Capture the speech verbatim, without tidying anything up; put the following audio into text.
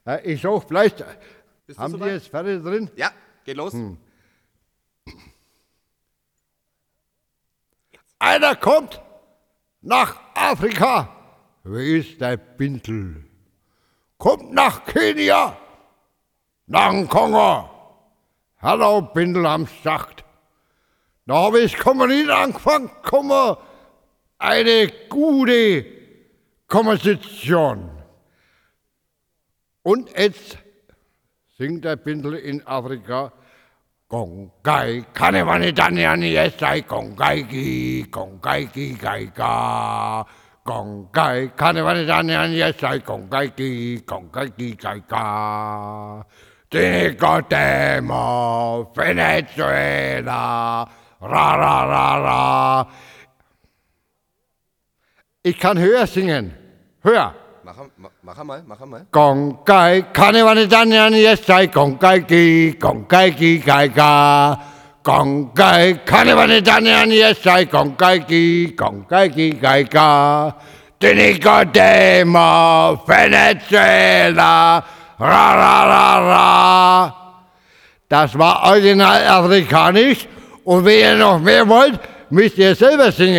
Äh, ich sag vielleicht, Bist du haben die soweit? jetzt fertig drin? Ja, geht los. Hm. Einer kommt nach Afrika. Wer ist der Bindel? Kommt nach Kenia, nach dem Kongo. Hallo Bindel am Schacht. Da habe ich Kommunin angefangen, komme eine gute Komposition. Und jetzt singt der Bindel in Afrika. Gongai, Kanevani Daniani Esai, Gongai Gi, Gongai Gi Gaiga. Gongai, Kanevani Daniani Esai, Gongai Gi, Gongai Gi Gaiga. Nicodemo, Venezuela, ra ra ra ra. Ich kann höher singen. Höher. Mach, mach, mach mal, mach mal. Gongai, Kanevani Daniani Esai, Gongai Gi, Gongai Gi Gaiga. Gongai, Kanevani Daniani Esai, Gongai Gi, Gongai Gi Gaiga. Nicodemo, Venezuela, ra ra ra ra. Das war original afrikanisch und wenn ihr noch mehr wollt, müsst ihr selber singen.